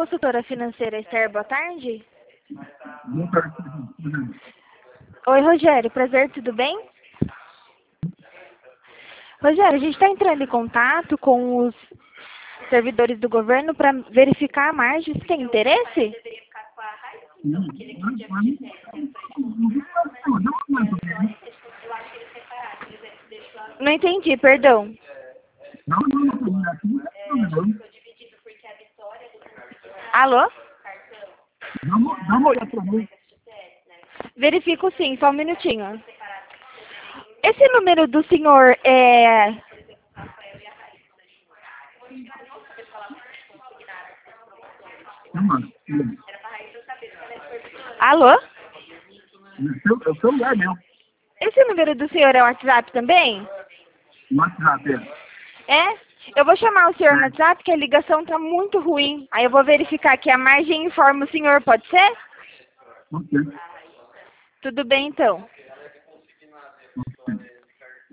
consultora financeira Esther, boa tarde. Boa tarde. Oi, Rogério, prazer, tudo bem? Rogério, a gente está entrando em contato com os servidores do governo para verificar a margem. Você tem interesse? Não entendi, perdão. Alô? Dá uma olhada para mim. Verifico sim, só um minutinho. Esse número do senhor é... Alô? É o celular meu. Esse número do senhor é o WhatsApp também? No WhatsApp, é. É? Eu vou chamar o senhor no WhatsApp, porque a ligação tá muito ruim. Aí eu vou verificar aqui a margem e informo o senhor, pode ser? Ok. Tudo bem, então.